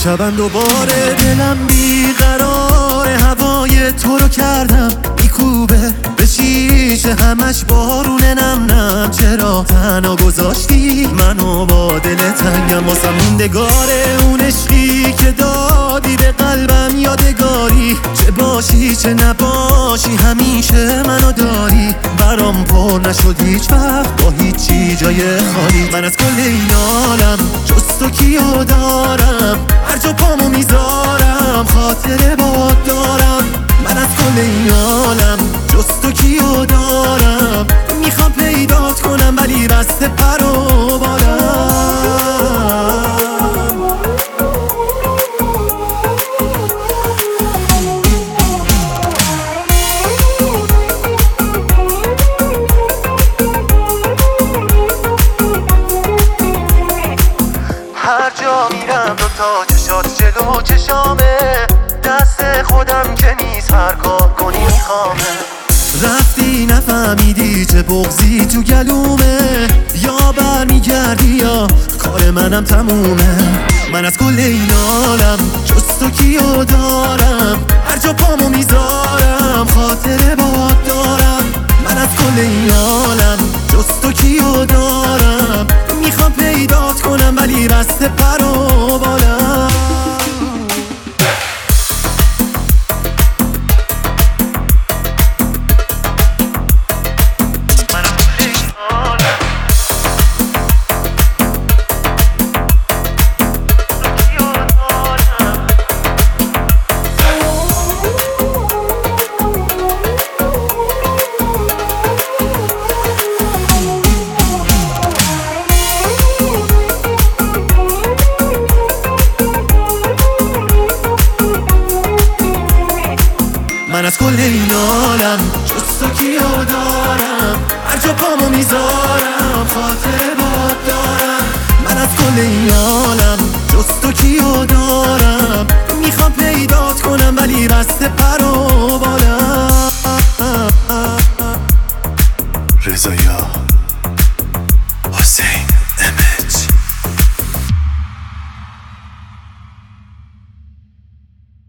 امشبم دوباره دلم بیقراره، هوای تو رو کردم میکوبه به شیشه، همش بارونه نم نم. چرا تنها گذاشتی منو با دل تنگم؟ واسه موندگاره اون عشقی که دادی به قلبم یادگاری، چه باشی چه نباشی همیشه منو داری. برام پر نشد هیچ وقت با هیچی جای خالی. من از کل این عالم جز تو کیو دارم؟ هر جا پامو میذارم خاطره باد دارم. من از کل این عالم جز تو کیو دارم؟ میخوام پیدات کنم ولی بسته پر و بالم. هر جا میرم دوتا چشات جلو چشامه، دست خودم که نیست هر کار کنی میخوامه. رفتی نفهمیدی چه بغضی تو گلومه، یا برمیگردی یا کار منم تمومه. من از کل این عالم جز تو کیو دارم؟ هر جا پامو میذارم خاطره باد دارم. من از کل این عالم جز تو کیو دارم؟ میخوام پیدات کنم ولی بسته پر و بالم. من از کل این عالم جز تو کیو دارم؟ هر جا پامو میذارم خاطره باد دارم. من از کل این عالم جز تو کیو دارم؟ میخوام پیدات کنم ولی بسته پر و بالم. رضا